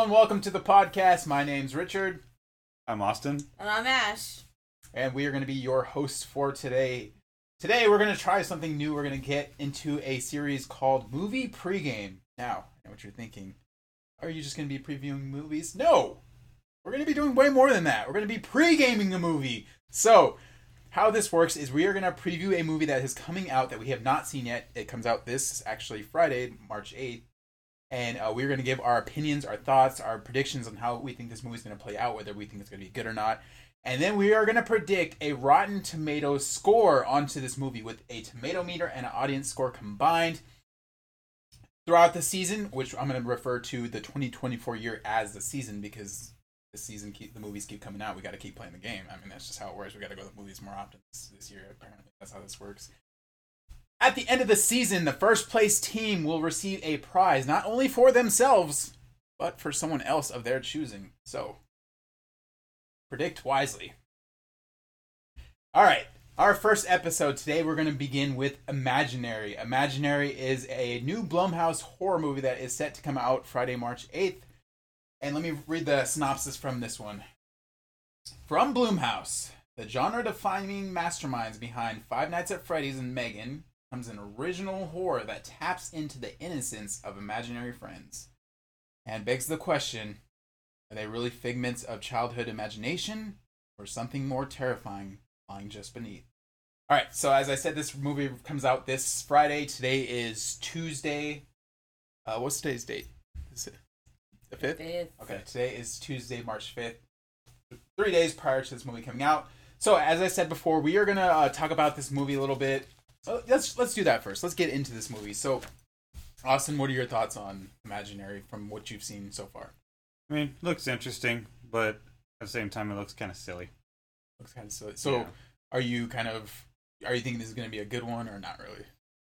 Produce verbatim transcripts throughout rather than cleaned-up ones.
and welcome to the podcast. My name's Richard. I'm Austin. And I'm Ash. And we are going to be your hosts for today. Today we're going to try something new. We're going to get into a series called Movie Pregame. Now, I know what you're thinking. Are you just going to be previewing movies? No! We're going to be doing way more than that. We're going to be pre-gaming a movie. So, how this works is we are going to preview a movie that is coming out that we have not seen yet. It comes out this, actually, Friday, March eighth. And uh, we're going to give our opinions, our thoughts, our predictions on how we think this movie is going to play out, whether we think it's going to be good or not. And then we are going to predict a Rotten Tomatoes score onto this movie with a tomato meter and an audience score combined throughout the season, which I'm going to refer to the twenty twenty-four year as the season because the season keep, the movies keep coming out. We got to keep playing the game. I mean, that's just how it works. We got to go to the movies more often this, this year, apparently. That's how this works. At the end of the season, the first place team will receive a prize, not only for themselves, but for someone else of their choosing. So, predict wisely. Alright, our first episode today, we're going to begin with Imaginary. Imaginary is a new Blumhouse horror movie that is set to come out Friday, March eighth. And let me read the synopsis from this one. From Blumhouse, the genre-defining masterminds behind Five Nights at Freddy's and Megan comes an original horror that taps into the innocence of imaginary friends and begs the question, are they really figments of childhood imagination or something more terrifying lying just beneath? Alright, so as I said, this movie comes out this Friday. Today is Tuesday. Uh, what's today's date? Is it the fifth? Fifth. Okay, today is Tuesday, March fifth. Three days prior to this movie coming out. So as I said before, we are going to uh, talk about this movie a little bit. Uh, let's let's do that first. Let's get into this movie. So, Austin, what are your thoughts on Imaginary from what you've seen so far? I mean, looks interesting, but at the same time, it looks kind of silly. Looks kind of silly. So, Yeah. are you kind of are you thinking this is going to be a good one or not really?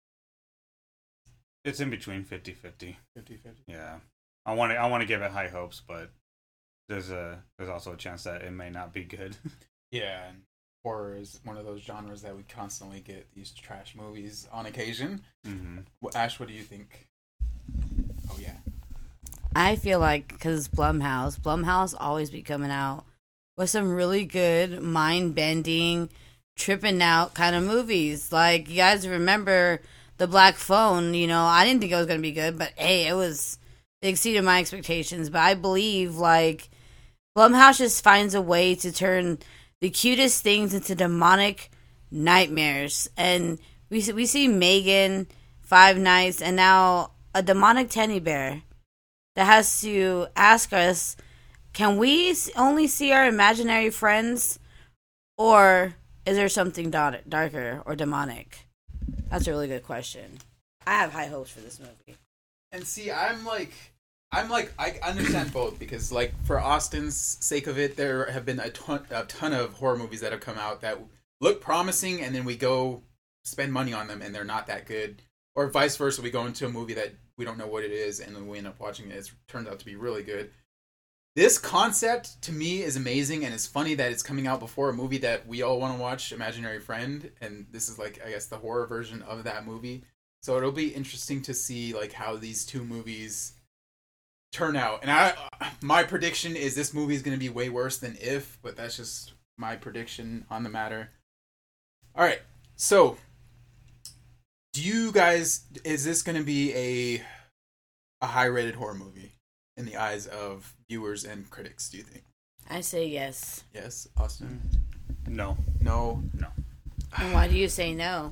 It's in between fifty-fifty. fifty-fifty. Yeah, I want to I want to give it high hopes, but there's a there's also a chance that it may not be good. Yeah, and horror is one of those genres that we constantly get these trash movies on occasion. Mm-hmm. Well, Ash, what do you think? Oh yeah. I feel like because it's Blumhouse, Blumhouse always be coming out with some really good, mind-bending, tripping out kind of movies. Like, you guys remember The Black Phone, you know, I didn't think it was going to be good, but hey, it was, it exceeded my expectations. But I believe, like, Blumhouse just finds a way to turn the cutest things into demonic nightmares. And we we see Megan, Five Nights, and now a demonic teddy bear that has to ask us, can we only see our imaginary friends, or is there something da- darker or demonic? That's a really good question. I have high hopes for this movie. And see, I'm like, I'm like, I understand both because, like, for Austin's sake of it, there have been a ton, a ton of horror movies that have come out that look promising, and then we go spend money on them, and they're not that good. Or vice versa, we go into a movie that we don't know what it is, and then we end up watching it. It turns out to be really good. This concept, to me, is amazing, and it's funny that it's coming out before a movie that we all want to watch, Imaginary Friend, and this is, like, I guess, the horror version of that movie. So it'll be interesting to see, like, how these two movies turn out. And I, my prediction is this movie is going to be way worse than If, but that's just my prediction on the matter. All right, so do you guys, is this going to be a a high-rated horror movie in the eyes of viewers and critics, do you think? I say yes. Yes, Austin? No, No? no. And why do you say no?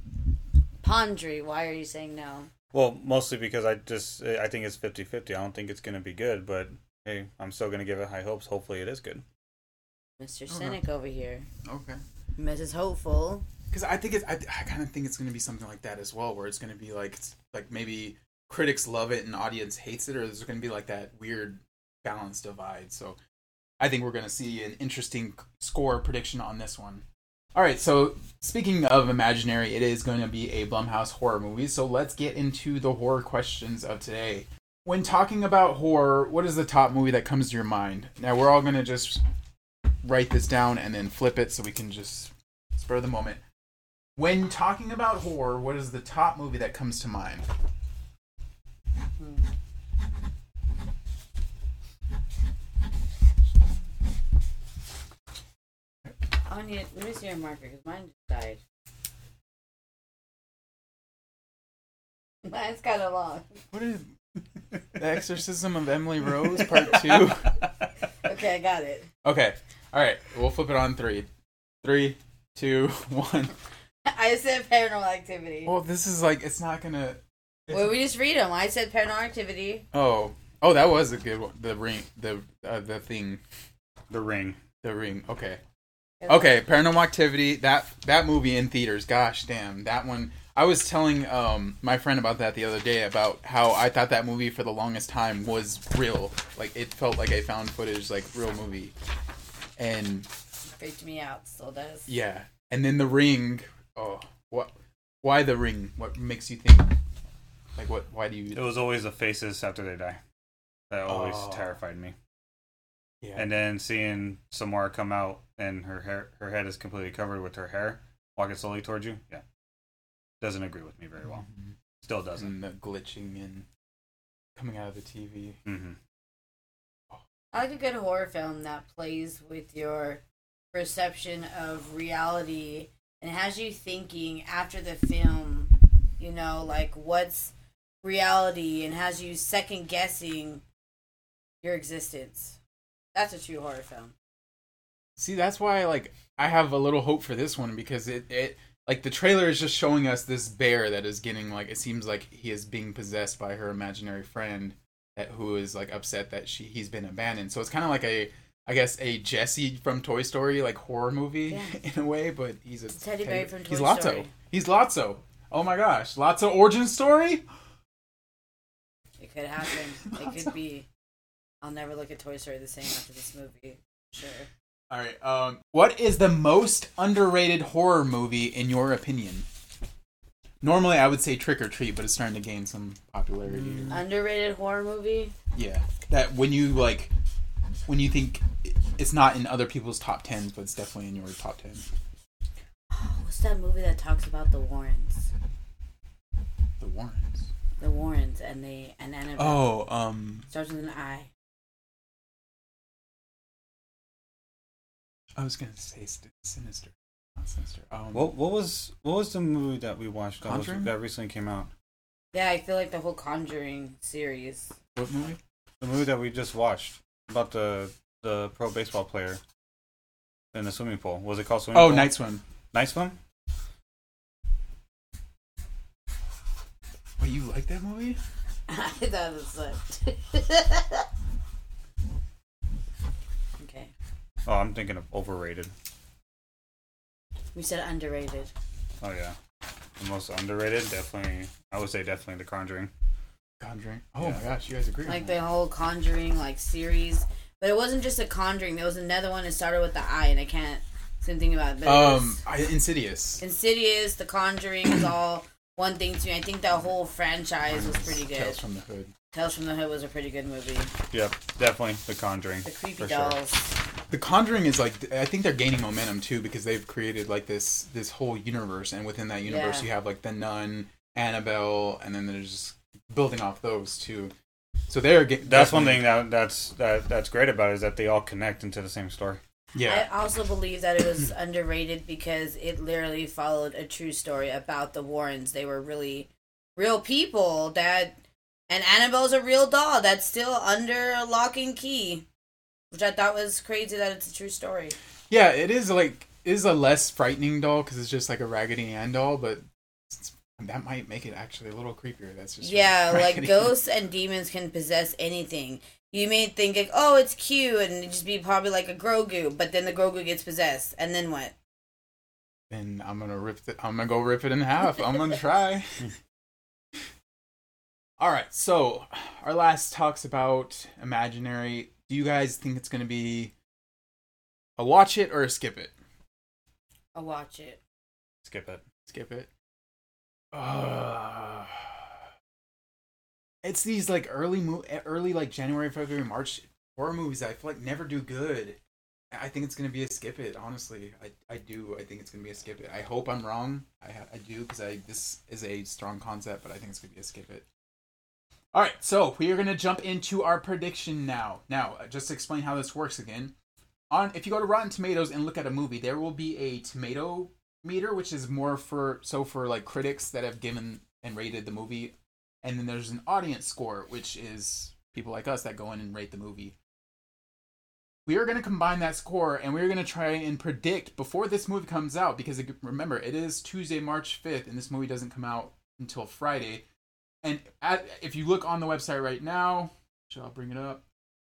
Pondry, why are you saying no? Well, mostly because I just I think it's fifty-fifty. I don't think it's going to be good, but hey, I'm still going to give it high hopes. Hopefully, it is good. Mister Okay. Cynic over here. Okay. Missus Hopeful. Because I think it's, I, I kind of think it's going to be something like that as well, where it's going to be like, it's like maybe critics love it and audience hates it, or there's going to be like that weird balance divide. So I think we're going to see an interesting score prediction on this one. All right, so speaking of Imaginary, it is going to be a Blumhouse horror movie, so let's get into the horror questions of today. When talking about horror, what is the top movie that comes to your mind? Now, we're all going to just write this down and then flip it so we can just spur the moment. When talking about horror, what is the top movie that comes to mind? I need. Let me see your marker because mine just died. Mine's kind of long. What is The Exorcism of Emily Rose Part Two? Okay, I got it. Okay, all right. We'll flip it on three, three, two, one. I said Paranormal Activity. Well, this is like it's not gonna. It's... Well, we just read them. I said Paranormal Activity. Oh, oh, that was a good one. The ring, the uh, the thing, The Ring. the ring. Okay, okay. Paranormal Activity. That that movie in theaters. Gosh, damn, that one. I was telling um my friend about that the other day about how I thought that movie for the longest time was real. Like it felt like a found footage, like real movie. And freaked me out. Still does. yeah, and then The Ring. Oh, what? Why The Ring? What makes you think? Like what? Why do you? It was always the faces after they die. That always Oh. terrified me. Yeah. And then seeing Samara come out and her hair, her head is completely covered with her hair, walking slowly towards you. Yeah, doesn't agree with me very well. Mhm. Still doesn't. And the glitching and coming out of the T V. Mm-hmm. I like a good horror film that plays with your perception of reality and has you thinking after the film, you know, like what's reality and has you second guessing your existence. That's a true horror film. See, that's why like I have a little hope for this one because it, it like the trailer is just showing us this bear that is getting like it seems like he is being possessed by her imaginary friend that who is like upset that she he's been abandoned. So it's kind of like a I guess a Jesse from Toy Story like horror movie Yeah. in a way, but he's a It's Teddy Bear from Toy he's Lotso. Story. He's Lotso. Oh my gosh, Lotso origin story? It could happen. It could be. I'll never look at Toy Story the same after this movie. Sure. All right. Um, what is the most underrated horror movie in your opinion? Normally, I would say Trick or Treat, but it's starting to gain some popularity. here. Underrated horror movie? Yeah, that when you like, when you think it's not in other people's top tens, but it's definitely in your top ten. Oh, what's that movie that talks about the Warrens? The Warrens. The Warrens and they and Annabelle. Oh, um, Starts with an I. I was gonna say st- Sinister, not Sinister. Um, What what was what was the movie that we watched that, was, Conjuring? that recently came out? Yeah, I feel like the whole Conjuring series. what movie? The movie that we just watched about the the pro baseball player in the swimming pool. Was it called Swimming Oh, Pool? Night Swim. Night Swim? Wait, you like that movie? I thought it sucked. Okay. Oh, I'm thinking of overrated. We said underrated. Oh yeah, the most underrated, definitely. I would say definitely The Conjuring. Conjuring. Oh Yeah. my gosh, you guys agree? Like on the that. whole Conjuring like series. But it wasn't just a Conjuring. There was another one that started with the I, and I can't say anything about it. But it Um, was I, Insidious. Insidious, The Conjuring is all one thing to me. I think that whole franchise was pretty good. Tales from the Hood. Tales from the Hood was a pretty good movie. Yep, definitely The Conjuring. The creepy for sure. dolls. The Conjuring is like I think they're gaining momentum too because they've created like this this whole universe, and within that universe Yeah. you have like the Nun, Annabelle, and then there's just building off those too. So they're ge- That's one definitely- thing that that's that that's great about it is that they all connect into the same story. Yeah, I also believe that it was underrated because it literally followed a true story about the Warrens. They were really real people that, and Annabelle's a real doll that's still under a lock and key, which I thought was crazy that it's a true story. yeah. It is like it is a less frightening doll because it's just like a Raggedy Ann doll, but it's, that might make it actually a little creepier. That's just Yeah, like Raggedy ghosts and demons can possess anything. You may think like, oh, it's cute, and it'd just be probably like a Grogu, but then the Grogu gets possessed, and then what? Then I'm gonna rip it. I'm gonna go rip it in half. I'm gonna try. All right. So our last talks about imaginary. Do you guys think it's gonna be a watch it or a skip it? I'll watch it. Skip it. Skip it. Uh, it's these like early mo- early like January, February, March horror movies that I feel like never do good. I think it's gonna be a skip it. Honestly, I, I do. I think it's gonna be a skip it. I hope I'm wrong. I ha- I do because I this is a strong concept, but I think it's gonna be a skip it. All right, so we are gonna jump into our prediction now. Now, uh, just to explain how this works again. on if you go to Rotten Tomatoes and look at a movie, there will be a tomato meter, which is more for so for like critics that have given and rated the movie, and then there's an audience score, which is people like us that go in and rate the movie. We are going to combine that score, and we're going to try and predict before this movie comes out, because remember, it is Tuesday, March fifth, and this movie doesn't come out until Friday. And at, if you look on the website right now, which I'll bring it up.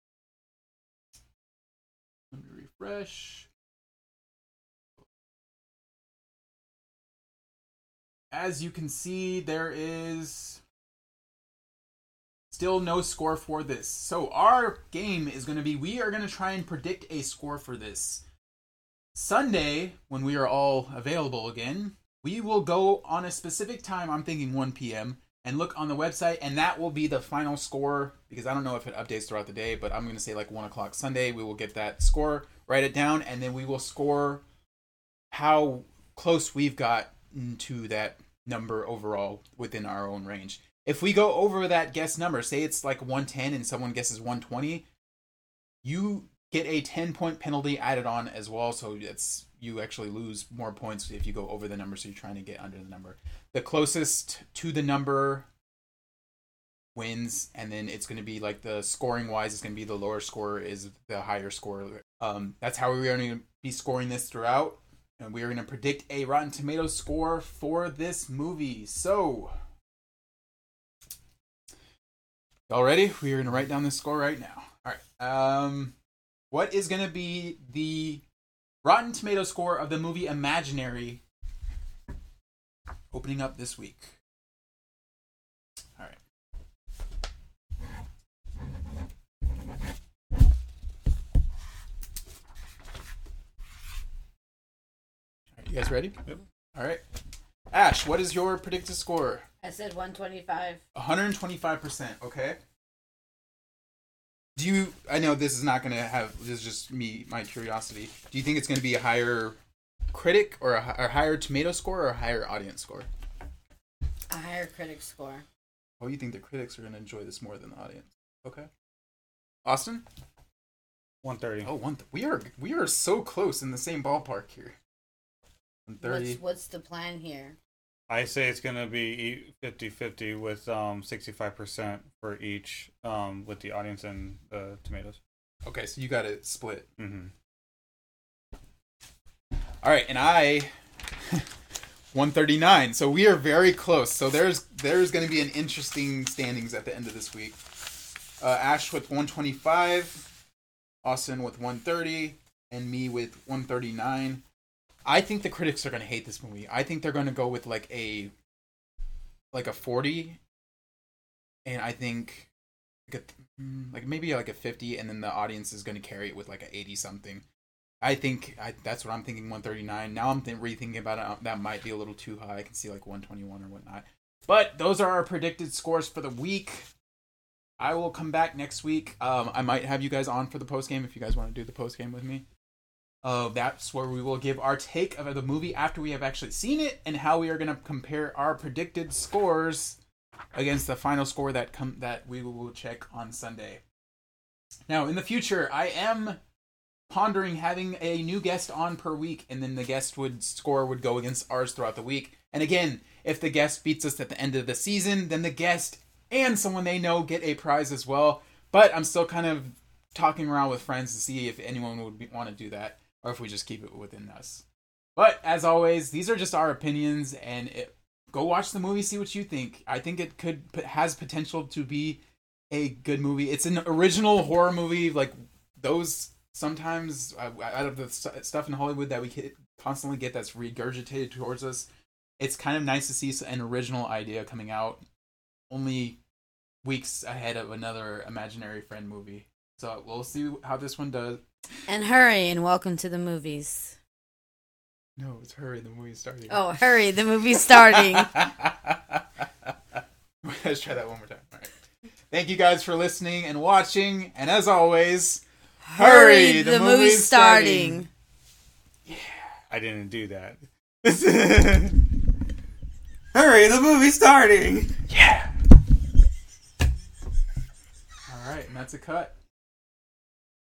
Let me refresh. As you can see, there is still no score for this. So our game is going to be, we are going to try and predict a score for this. Sunday, when we are all available again, we will go on a specific time, I'm thinking one p.m., and look on the website, and that will be the final score, because I don't know if it updates throughout the day, but I'm going to say like one o'clock Sunday, we will get that score, write it down, and then we will score how close we've got to that number overall within our own range. If we go over that guess number, say it's like one ten and someone guesses one twenty, you get a ten point penalty added on as well, so it's you actually lose more points if you go over the number, so you're trying to get under the number. The closest to the number wins, and then it's going to be like the scoring wise, it's going to be the lower score is the higher score. Um, that's how we're going to be scoring this throughout, and we're going to predict a Rotten Tomatoes score for this movie. So, y'all ready? We're going to write down this score right now. All right. Um, what is going to be the Rotten Tomatoes score of the movie Imaginary opening up this week? All right. All right, you guys ready? Yep. All right. Ash, what is your predicted score? I said one twenty-five. one hundred twenty-five percent, okay. Do you, I know this is not going to have, this is just me, my curiosity. Do you think it's going to be a higher critic or a, a higher tomato score or a higher audience score? A higher critic score. Oh, you think the critics are going to enjoy this more than the audience? Okay. Austin? one thirty. Oh, one. Th- we are we are so close in the same ballpark here. one thirty. What's, what's the plan here? I say it's going to be fifty-fifty with um, sixty-five percent for each um, with the audience and the tomatoes. Okay, so you got it split. Mm-hmm. All right, and I one thirty-nine. So we are very close. So there's there's going to be an interesting standings at the end of this week. Uh, Ash with one twenty-five, Austin with one thirty, and me with one thirty-nine. I think the critics are going to hate this movie. I think they're going to go with like a like a forty, and I think like, a, like maybe like a fifty, and then the audience is going to carry it with like an eighty something. I think I, that's what I'm thinking, one thirty-nine. Now I'm th- rethinking about it. That might be a little too high. I can see like one twenty-one or whatnot. But those are our predicted scores for the week. I will come back next week. Um, I might have you guys on for the post game if you guys want to do the post game with me. Uh, that's where we will give our take of the movie after we have actually seen it, and how we are going to compare our predicted scores against the final score that com- that we will check on Sunday. Now, in the future, I am pondering having a new guest on per week, and then the guest would score would go against ours throughout the week. And again, if the guest beats us at the end of the season, then the guest and someone they know get a prize as well. But I'm still kind of talking around with friends to see if anyone would be, want to do that, or if we just keep it within us. But as always, these are just our opinions, and it, go watch the movie, see what you think. I think it could has potential to be a good movie. It's an original horror movie, like those sometimes uh, out of the st- stuff in Hollywood that we constantly get that's regurgitated towards us. It's kind of nice to see an original idea coming out only weeks ahead of another Imaginary Friend movie. So we'll see how this one does. And hurry and welcome to the movies. No, it's hurry. The movie's starting. Oh, hurry. The movie's starting. Let's try that one more time. All right. Thank you guys for listening and watching. And as always, hurry. Hurry, The, the, movie's, movie's starting. starting. Yeah, I didn't do that. Hurry, the movie's starting! Yeah. All right, and that's a cut.